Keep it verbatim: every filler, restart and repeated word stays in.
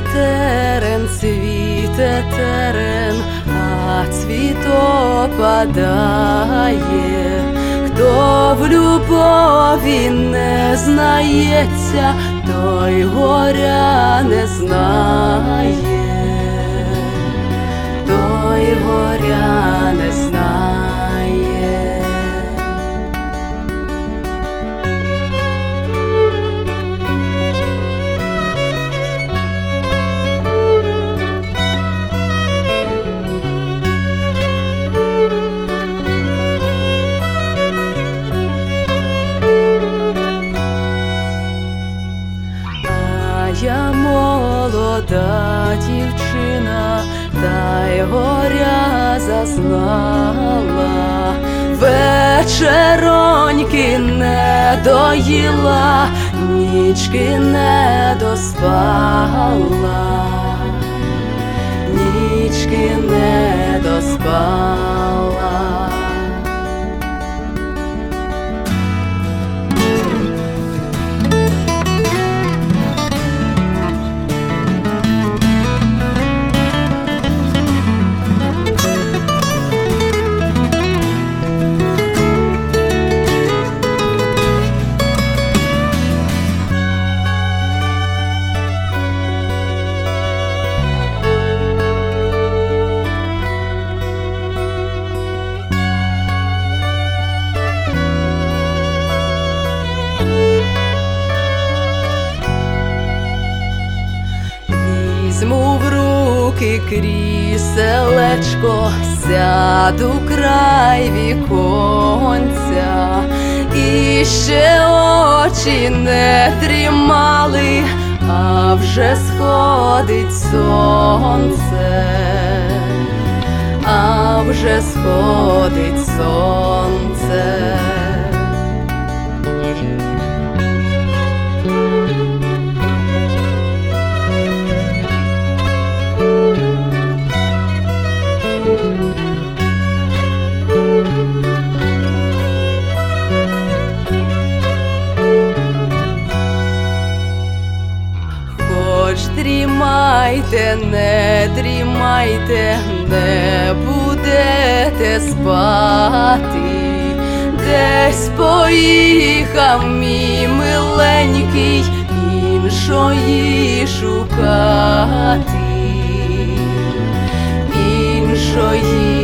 терен, цвіте терен, а цвіт опадає. Хто в любові не знається, той горя не знає, той горя не знає. Я молода дівчина, та й горя зазнала, вечероньки не доїла, нічки не доспала, нічки не доспала. Візьму в руки кріселечко, сяду край віконця, і ще очі не дрімали, а вже сходить сонце, а вже сходить сонце. Хоч дрімайте, не дрімайте, не будете спати, десь поїхав мій миленький іншої шукати, іншої